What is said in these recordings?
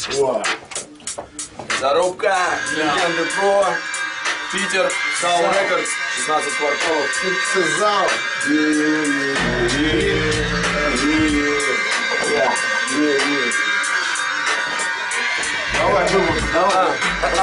О. Зарубка, Легенды Про, Питер, Soul Records, 16 кварталов. Зал. Давай, давай.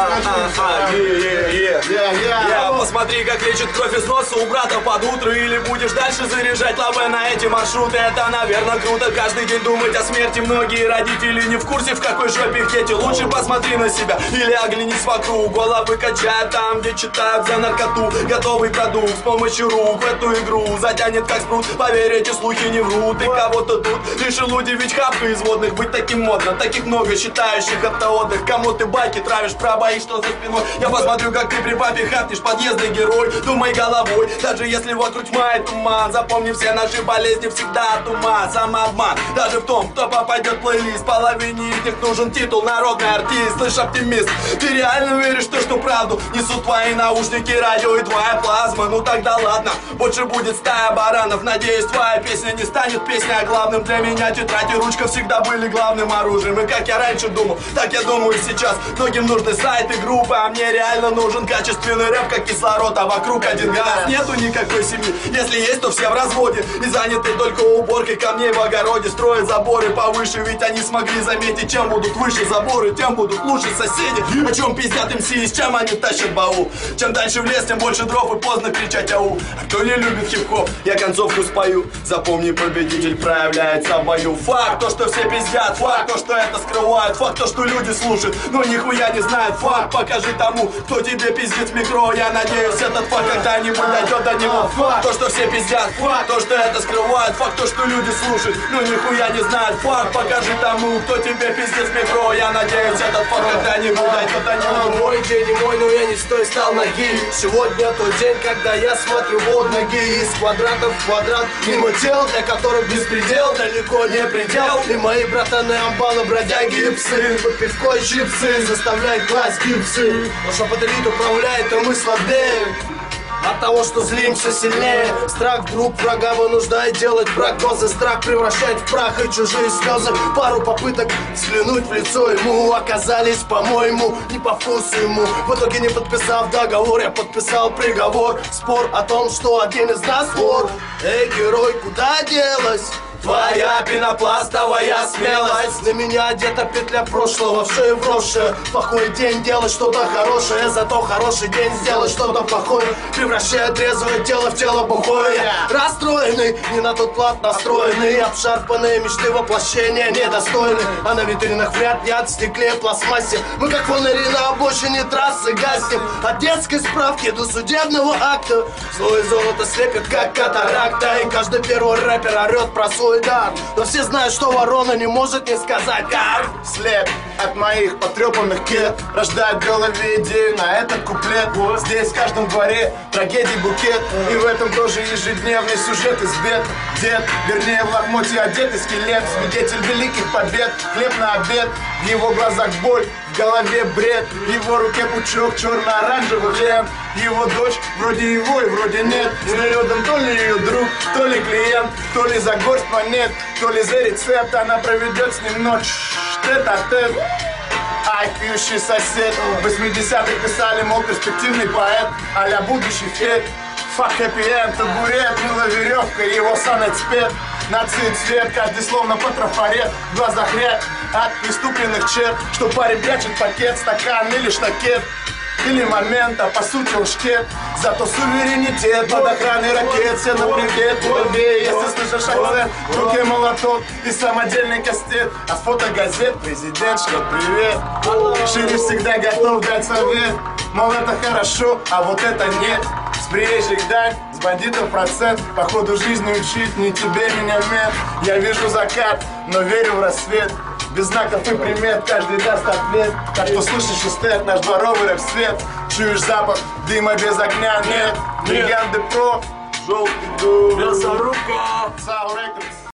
Посмотри, как лечит кровь из носа у брата под утро. Или будешь дальше заряжать лаве на эти маршруты. Это, наверное, круто, каждый день думать о смерти. Многие родители не в курсе, в какой жопе их дети. Лучше посмотри на себя или оглянись вокруг. Головы качают там, где читают за наркоту. Готовый продукт с помощью рук в эту игру затянет как спрут. Поверь, эти слухи не врут. И кого-то тут решил удивить хапкой из водных. Быть таким модно, таких много считающих это отдых. Кому ты байки травишь, про бои, что за спиной. Я посмотрю, как ты при папе хапнешь, подъездный герой. Думай головой, даже если вокруг тьма и туман. Запомни, все наши болезни всегда от ума. Самообман, даже в том, кто попадет в плейлист. Половине из них нужен титул народный артист. Слышь, оптимист, ты реально веришь в то, что правду несут твои наушники, радио и твоя плазма? Ну тогда ладно, больше будет стая баранов. Надеюсь, твоя песня не станет песней, а главным для меня тетрадь и ручка всегда были главным оружием. И как я раньше думал, так я думаю сейчас. Многим нужны сайты, группы, а мне реально нужен качественный рэп, как кислород, а вокруг один газ. Нету никакой семьи, если есть, то все в разводе. И заняты только уборкой камней в огороде. Строят заборы повыше, ведь они смогли заметить, чем будут выше заборы, тем будут лучше соседи. О чем пиздят МС, с чем они тащат баул. Чем дальше в лес, тем больше дров и поздно кричать ау. А кто не любит хип-хоп, я концовку спою. Запомни, победитель проявляется в бою. Факт то, что все пиздят, факт то, что это скрывают, факт то, что люди слушают, но нихуя не знают. Факт покажи тому, кто тебе пиздит в микро. Я надеюсь, этот факт когда-нибудь дойдет до него. Факт то, что все пиздят, факт то, что это скрывают, факт то, что люди слушают, но нихуя не знают. Факт покажи тому, кто тебе пиздит в микро. Я надеюсь, этот факт когда-нибудь дойдет до него. Мой день не мой, но я не с той стал ноги. Сегодня тот день, когда я смотрю под ноги. Из квадрата в квадрат, мимо тел, для которых беспредел далеко не предел. И мои братаны амбалы, бродяги и псы. Под пивко и чипсы заставляют класть гипсы. Но что под элит управляет, то мы слабее от того, что злимся сильнее. Страх друг врага вынуждает делать прогнозы. Страх превращает в прах и чужие слезы. Пару попыток взглянуть в лицо ему оказались, по-моему, не по вкусу ему. В итоге, не подписав договор, я подписал приговор. Спор о том, что один из нас вор. Эй, герой, куда делась твоя пенопластовая смелость? На меня одета петля прошлого, в шею вросшая. Плохой день делать что-то хорошее, зато хороший день сделать что-то плохое. Превращая трезвое тело в тело бухое. Расстроенный, не на тот лад настроенный. Обшарпанные мечты воплощения недостойны. А на витринах вряд ли от стекле пластмассе. Мы как фонари на обочине трассы гаснем. От детской справки до судебного акта. Зло и золото слепят как катаракта. И каждый первый рэпер орет про свой дар. Но все знают, что ворона не может не сказать ар. След от моих потрепанных кет рождает в голове идею на этот куплет. Здесь в каждом дворе трагедий букет. И в этом тоже ежедневный сюжет из бед. Дед, вернее в лохмотье одетый скелет. Свидетель великих побед, хлеб на обед. В его глазах боль, в голове бред. В его руке пучок черно-оранжевых лент. Его дочь вроде его и вроде нет. С рядом то ли ее друг, то ли клиент, то ли за горсть монет, то ли за рецепт. Она проведет с ним ночь тет-а-тет. Ай, пьющий сосед. В 80-х писали, мол, перспективный поэт, а-ля будущий фет. Фак хэппи-энд, табурет, мыла веревка, его санэцпед. Нацит цвет, каждый словно по трафарет. В глазах ряд от преступленных черт, что парень прячет пакет, стакан или штакет. Или момент, а по сути он шкет. Зато суверенитет под охраной ракет. Все на привет, тебе, если слышишь акцент. В руке молоток и самодельный кастет. А с фотогазет президент шлет привет. Шериф всегда готов дать совет. Мол, это хорошо, а вот это нет. С приезжих даль, с бандитов процент. По ходу жизни учить ни тебе, ни нет. Я вижу закат, но верю в рассвет. Без знаков и примет каждый даст ответ. Так что слышишь эстет, наш дворовый рэп-свет. Чуешь запах дыма без огня, нет. Легенды про Желтый дух, Мясорубка, Soul Records.